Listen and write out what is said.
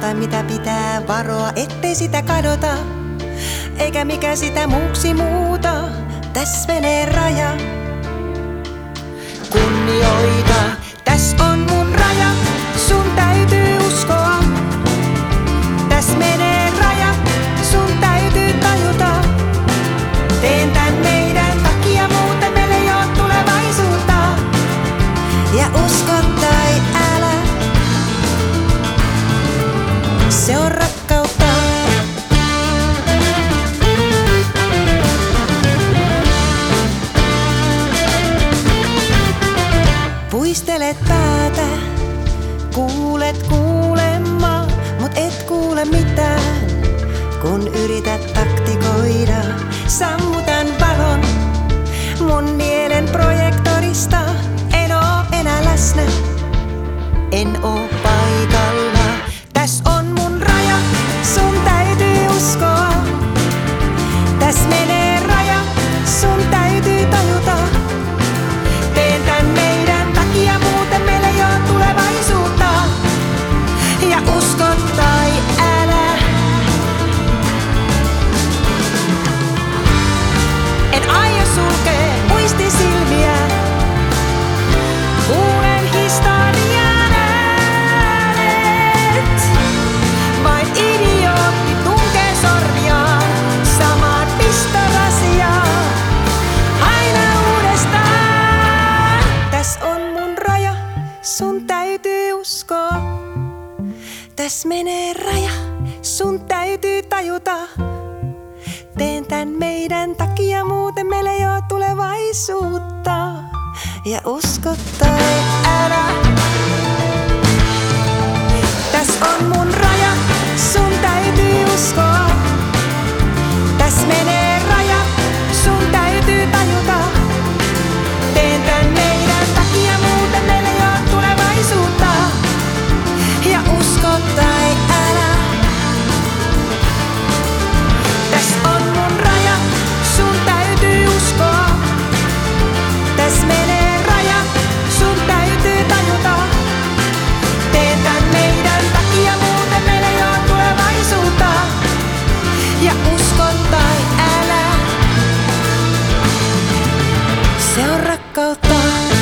jotain mitä pitää varoa, ettei sitä kadota, eikä mikä sitä muuksi muuta. Täs menee raja. Kunnioita, täs on mun raja, sun täytyy uskoa. Täs menee raja, sun täytyy tajuta. Teen tän meidän takia, muuten meillä ei oo tulevaisuutta. Ja usko tai älä, se on rakkautta. Puistelet päätä, kuulet kuulemma, mut et kuule mitään, kun yrität taktikoida. Sammutan valon mun mielen projektorista, en oo enää läsnä, en oo paikalla. Täs on mun raja, sun täytyy uskoa. Täs menee raja, sun täytyy tajuta. Teen tän meidän takia, muuten meillä ei oo tulevaisuutta. Ja usko tai älä, en aio sulkee muistisilmiä. Kuulen historian äänet, vain idiootti tunkee sormiaan samaan pistorasiaan aina uudestaan. Täs on mun raja, sun täytyy uskoa. Täs menee raja, sun täytyy tajuta. Teen tän meidän takia, muuten meillä ei oo tulevaisuutta. Ja usko tai älä, täs on mun raja, sun täytyy uskoa. Täs menee raja, sun täytyy tajuta. Teen tän meidän takia, muuten meillä ei oo tulevaisuutta. Ja usko tai älä, täs on mun raja, sun täytyy uskoa. Täs menee raja, sun täytyy tajuta. Teen tän meidän takia, muuten meillä ei oo tulevaisuutta. Ja usko tai älä, se on rakkautta.